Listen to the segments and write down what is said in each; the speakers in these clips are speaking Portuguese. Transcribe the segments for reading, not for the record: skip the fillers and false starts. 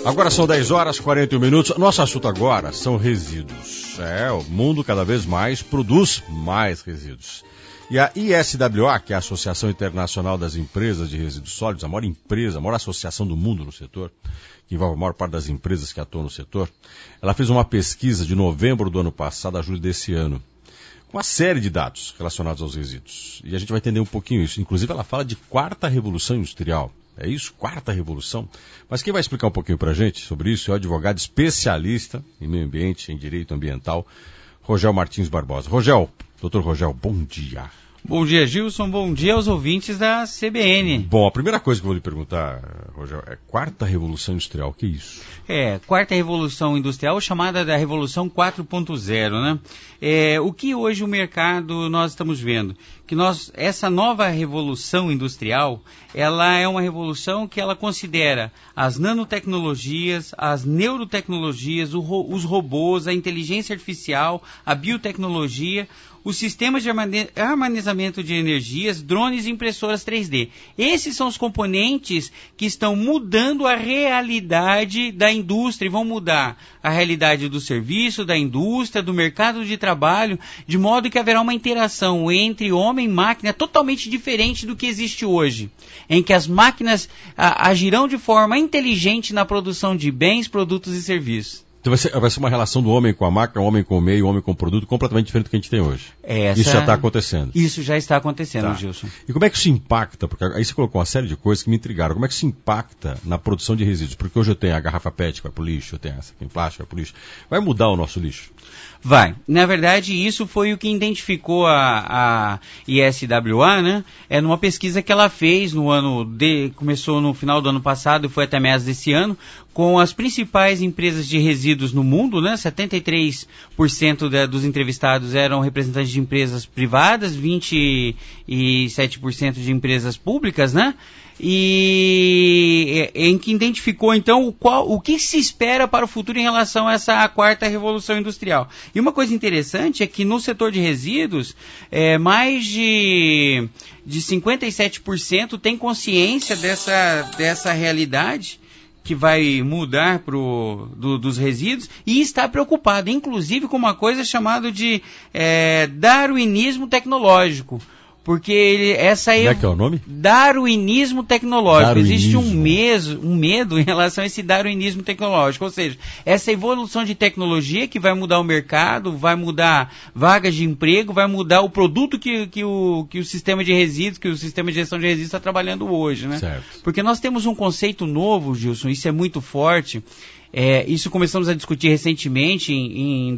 Agora são 10 horas e 41 minutos. Nosso assunto agora são resíduos. O mundo cada vez mais produz mais resíduos. E a ISWA, que é a Associação Internacional das Empresas de Resíduos Sólidos, a maior empresa, a maior associação do mundo no setor, que envolve a maior parte das empresas que atuam no setor, ela fez uma pesquisa de novembro do ano passado a julho desse ano, com uma série de dados relacionados aos resíduos. E a gente vai entender um pouquinho isso. Inclusive, ela fala de quarta revolução industrial. É isso? Quarta revolução? Mas quem vai explicar um pouquinho pra gente sobre isso é o advogado especialista em meio ambiente, em direito ambiental, Rogel Martins Barbosa. Doutor Rogel, bom dia. Bom dia, Gilson. Bom dia aos ouvintes da CBN. Bom, a primeira coisa que eu vou lhe perguntar, Rogel, é quarta revolução industrial. O que é isso? Quarta revolução industrial, chamada da Revolução 4.0, né? O que hoje o mercado nós estamos vendo? Que essa nova revolução industrial, ela é uma revolução que ela considera as nanotecnologias, as neurotecnologias, os robôs, a inteligência artificial, a biotecnologia, os sistemas de armazenamento de energias, drones e impressoras 3D. Esses são os componentes que estão mudando a realidade da indústria e vão mudar a realidade do serviço, da indústria, do mercado de trabalho, de modo que haverá uma interação entre homem e máquina totalmente diferente do que existe hoje, em que as máquinas agirão de forma inteligente na produção de bens, produtos e serviços. Então vai ser uma relação do homem com a máquina, o homem com o meio, o homem com o produto, completamente diferente do que a gente tem hoje. Isso já está acontecendo. Isso já está acontecendo, Gilson. E como é que isso impacta? Porque aí você colocou uma série de coisas que me intrigaram. Como é que isso impacta na produção de resíduos? Porque hoje eu tenho a garrafa PET que vai para o lixo, eu tenho essa aqui em plástico, vai para o lixo. Vai mudar o nosso lixo? Vai. Na verdade, isso foi o que identificou a ISWA, né? Numa pesquisa que ela fez começou no final do ano passado e foi até meados desse ano, com as principais empresas de resíduos no mundo, né? 73% dos entrevistados eram representantes de empresas privadas, 27% de empresas públicas, né? E em que identificou, então, o que se espera para o futuro em relação a essa quarta revolução industrial. E uma coisa interessante é que no setor de resíduos, mais de 57% tem consciência dessa realidade que vai mudar dos resíduos e está preocupado, inclusive, com uma coisa chamada de darwinismo tecnológico. Porque Como é que é o nome? Darwinismo tecnológico. Existe um medo em relação a esse darwinismo tecnológico. Ou seja, essa evolução de tecnologia que vai mudar o mercado, vai mudar vagas de emprego, vai mudar o produto que o sistema de resíduos, que o sistema de gestão de resíduos está trabalhando hoje, né? Certo. Porque nós temos um conceito novo, Gilson, isso é muito forte. Isso começamos a discutir recentemente, em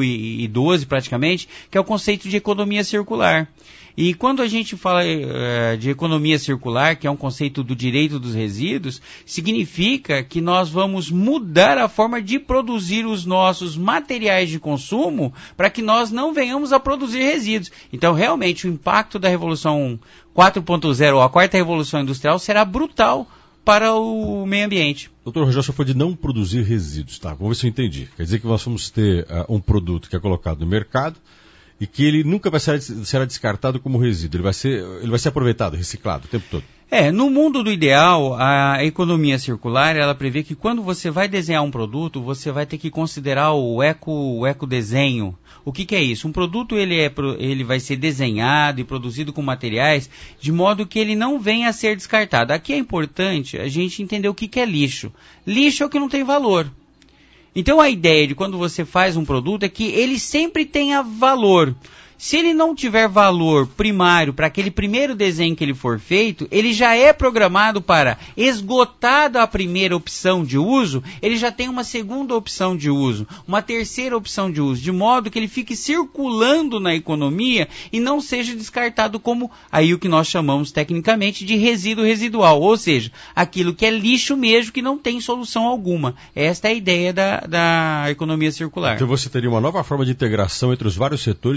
2012 praticamente, que é o conceito de economia circular. E quando a gente fala de economia circular, que é um conceito do direito dos resíduos, significa que nós vamos mudar a forma de produzir os nossos materiais de consumo para que nós não venhamos a produzir resíduos. Então, realmente, o impacto da Revolução 4.0, ou a quarta revolução industrial, será brutal para o meio ambiente. Doutor Rogel, você falou de não produzir resíduos, tá? Vamos ver se eu entendi. Quer dizer que nós vamos ter um produto que é colocado no mercado e que ele nunca vai será descartado como resíduo. Ele vai ser aproveitado, reciclado o tempo todo. No mundo do ideal, a economia circular, ela prevê que quando você vai desenhar um produto, você vai ter que considerar o ecodesenho. O que é isso? Um produto ele vai ser desenhado e produzido com materiais de modo que ele não venha a ser descartado. Aqui é importante a gente entender o que é lixo. Lixo é o que não tem valor. Então a ideia de quando você faz um produto é que ele sempre tenha valor. Se ele não tiver valor primário para aquele primeiro desenho que ele for feito, ele já é programado para, esgotada a primeira opção de uso, ele já tem uma segunda opção de uso, uma terceira opção de uso, de modo que ele fique circulando na economia e não seja descartado como aí o que nós chamamos tecnicamente de resíduo residual, ou seja, aquilo que é lixo mesmo, que não tem solução alguma. Esta é a ideia da economia circular. Então você teria uma nova forma de integração entre os vários setores, porque alguns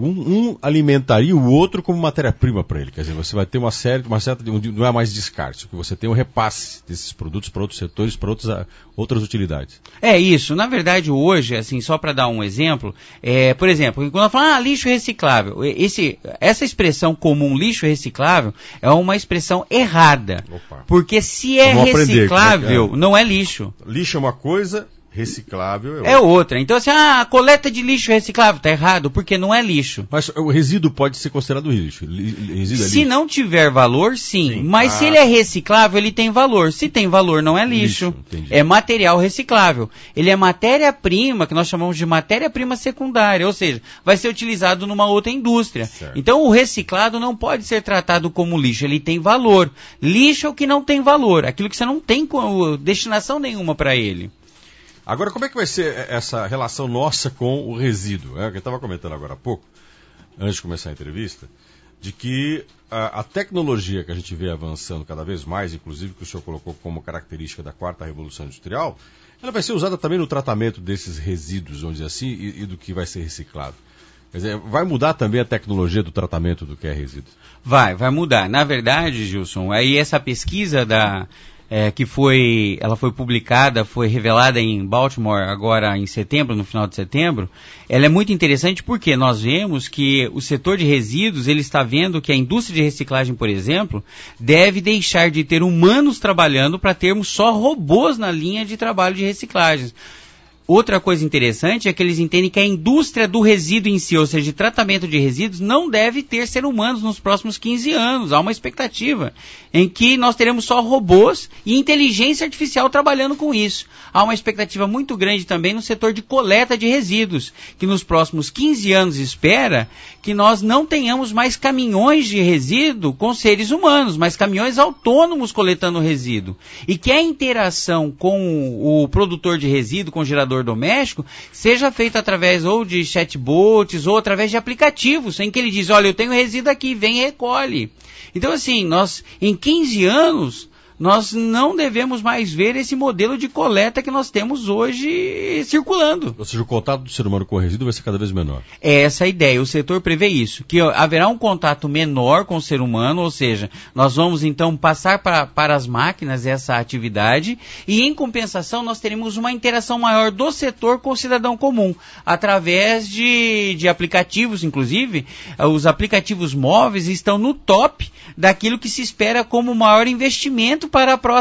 um alimentaria o outro como matéria-prima para ele. Quer dizer, você vai ter uma certa, não é mais descarte, porque você tem um repasse desses produtos para outros setores, para outras utilidades. É isso. Na verdade, hoje, assim, só para dar um exemplo, por exemplo, quando eu falo lixo reciclável, essa expressão comum, lixo reciclável, é uma expressão errada. Opa. Porque se é reciclável, não é lixo. Lixo é uma coisa, reciclável é outra. Então, assim, a coleta de lixo reciclável está errado, porque não é lixo. Mas o resíduo pode ser considerado lixo? Resíduo se não tiver valor, sim. Mas se ele é reciclável, ele tem valor. Se tem valor, não é lixo. É material reciclável. Ele é matéria-prima, que nós chamamos de matéria-prima secundária, ou seja, vai ser utilizado numa outra indústria. Certo. Então, o reciclado não pode ser tratado como lixo, ele tem valor. Lixo é o que não tem valor, aquilo que você não tem destinação nenhuma para ele. Agora, como é que vai ser essa relação nossa com o resíduo? Eu estava comentando agora há pouco, antes de começar a entrevista, de que a tecnologia que a gente vê avançando cada vez mais, inclusive que o senhor colocou como característica da 4ª Revolução Industrial, ela vai ser usada também no tratamento desses resíduos, vamos dizer assim, e do que vai ser reciclado. Quer dizer, vai mudar também a tecnologia do tratamento do que é resíduo? Vai mudar. Na verdade, Gilson, aí essa pesquisa ela foi publicada, foi revelada em Baltimore agora em setembro, no final de setembro, ela é muito interessante porque nós vemos que o setor de resíduos, ele está vendo que a indústria de reciclagem, por exemplo, deve deixar de ter humanos trabalhando para termos só robôs na linha de trabalho de reciclagem. Outra coisa interessante é que eles entendem que a indústria do resíduo em si, ou seja, de tratamento de resíduos, não deve ter ser humanos nos próximos 15 anos. Há uma expectativa em que nós teremos só robôs e inteligência artificial trabalhando com isso. Há uma expectativa muito grande também no setor de coleta de resíduos, que nos próximos 15 anos espera que nós não tenhamos mais caminhões de resíduo com seres humanos, mas caminhões autônomos coletando resíduo. E que a interação com o produtor de resíduo, com o gerador doméstico, seja feita através ou de chatbots ou através de aplicativos, em que ele diz, olha, eu tenho resíduo aqui, vem e recolhe. Então, assim, nós, em 15 anos, nós não devemos mais ver esse modelo de coleta que nós temos hoje circulando. Ou seja, o contato do ser humano com o resíduo vai ser cada vez menor. É essa a ideia, o setor prevê isso, que haverá um contato menor com o ser humano, ou seja, nós vamos então passar para as máquinas essa atividade e em compensação nós teremos uma interação maior do setor com o cidadão comum, através de aplicativos, inclusive, os aplicativos móveis estão no top daquilo que se espera como maior investimento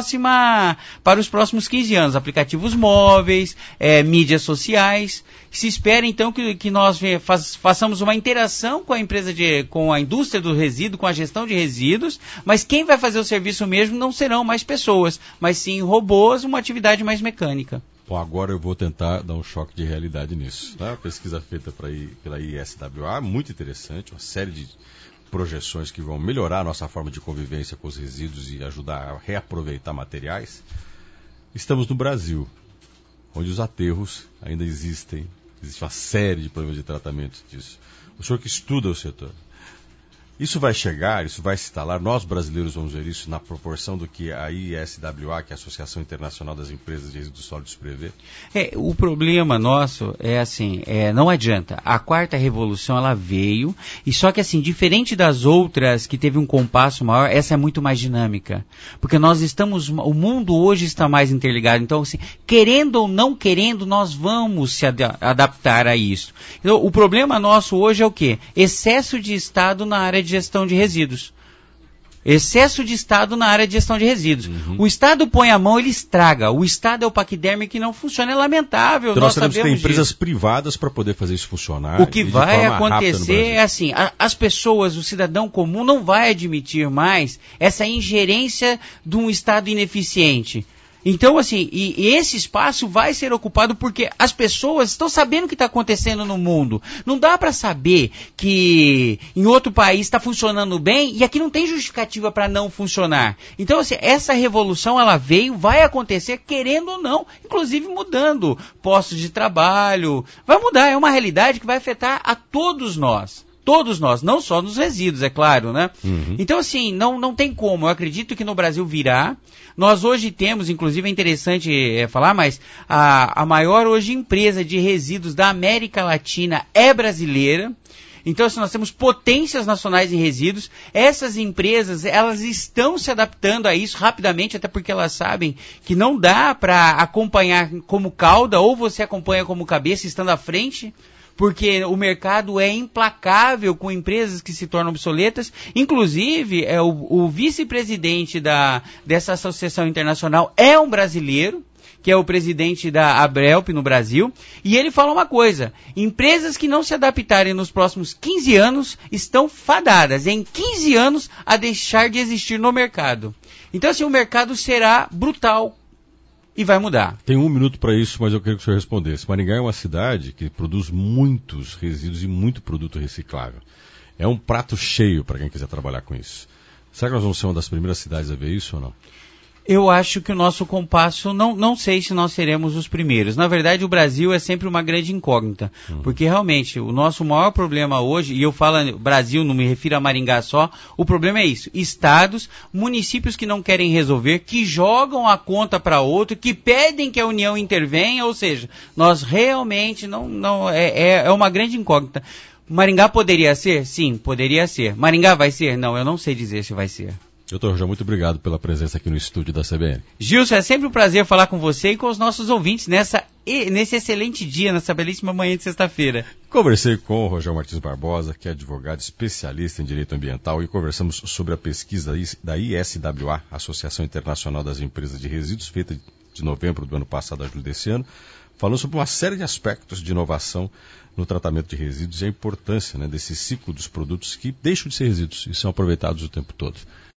para os próximos 15 anos, aplicativos móveis, mídias sociais. Se espera então que nós façamos uma interação com a empresa com a indústria do resíduo, com a gestão de resíduos, mas quem vai fazer o serviço mesmo não serão mais pessoas, mas sim robôs, uma atividade mais mecânica. Bom, agora eu vou tentar dar um choque de realidade nisso. Tá? A pesquisa feita pela ISWA, muito interessante, uma série de projeções que vão melhorar a nossa forma de convivência com os resíduos e ajudar a reaproveitar materiais. Estamos no Brasil, onde os aterros ainda existem. Existe uma série de problemas de tratamento disso. O senhor que estuda o setor, isso vai chegar, isso vai se instalar, nós brasileiros vamos ver isso na proporção do que a ISWA, que é a Associação Internacional das Empresas de Resíduos Sólidos, prevê? O problema nosso é assim, não adianta. A 4ª Revolução, ela veio, e só que assim, diferente das outras que teve um compasso maior, essa é muito mais dinâmica. Porque o mundo hoje está mais interligado, então assim, querendo ou não querendo, nós vamos se adaptar a isso. Então, o problema nosso hoje é o quê? Excesso de Estado na área de gestão de resíduos. Excesso de Estado na área de gestão de resíduos. Uhum. O Estado põe a mão, ele estraga. O Estado é o paquiderme que não funciona, é lamentável. Então nós temos que ter empresas privadas para poder fazer isso funcionar. O que vai acontecer é assim, as pessoas, o cidadão comum não vai admitir mais essa ingerência de um Estado ineficiente. Então, assim, e esse espaço vai ser ocupado porque as pessoas estão sabendo o que está acontecendo no mundo. Não dá para saber que em outro país está funcionando bem e aqui não tem justificativa para não funcionar. Então, assim, essa revolução, ela veio, vai acontecer, querendo ou não, inclusive mudando postos de trabalho. Vai mudar, é uma realidade que vai afetar a todos nós. Todos nós, não só nos resíduos, é claro, né? Uhum. Então, assim, não tem como. Eu acredito que no Brasil virá. Nós hoje temos, inclusive é interessante falar, mas a maior hoje empresa de resíduos da América Latina é brasileira. Então, assim, nós temos potências nacionais em resíduos. Essas empresas, elas estão se adaptando a isso rapidamente, até porque elas sabem que não dá para acompanhar como cauda, ou você acompanha como cabeça estando à frente, porque o mercado é implacável com empresas que se tornam obsoletas. Inclusive, o vice-presidente dessa associação internacional é um brasileiro, que é o presidente da Abrelp no Brasil, e ele fala uma coisa: empresas que não se adaptarem nos próximos 15 anos estão fadadas, em 15 anos, a deixar de existir no mercado. Então, assim, o mercado será brutal e vai mudar. Tem 1 minuto para isso, mas eu queria que o senhor respondesse. Maringá é uma cidade que produz muitos resíduos e muito produto reciclável. É um prato cheio para quem quiser trabalhar com isso. Será que nós vamos ser uma das primeiras cidades a ver isso ou não? Eu acho que o nosso compasso, não sei se nós seremos os primeiros. Na verdade, o Brasil é sempre uma grande incógnita, porque realmente o nosso maior problema hoje, e eu falo Brasil, não me refiro a Maringá só, o problema é isso: estados, municípios que não querem resolver, que jogam a conta para outro, que pedem que a União intervenha, ou seja, nós realmente é uma grande incógnita. Maringá poderia ser? Sim, poderia ser. Maringá vai ser? Não, eu não sei dizer se vai ser. Doutor Rogel, muito obrigado pela presença aqui no estúdio da CBN. Gilson, é sempre um prazer falar com você e com os nossos ouvintes nesse excelente dia, nessa belíssima manhã de sexta-feira. Conversei com o Rogel Martins Barbosa, que é advogado especialista em direito ambiental, e conversamos sobre a pesquisa da ISWA, Associação Internacional das Empresas de Resíduos, feita de novembro do ano passado a julho desse ano, falando sobre uma série de aspectos de inovação no tratamento de resíduos e a importância, desse ciclo dos produtos que deixam de ser resíduos e são aproveitados o tempo todo.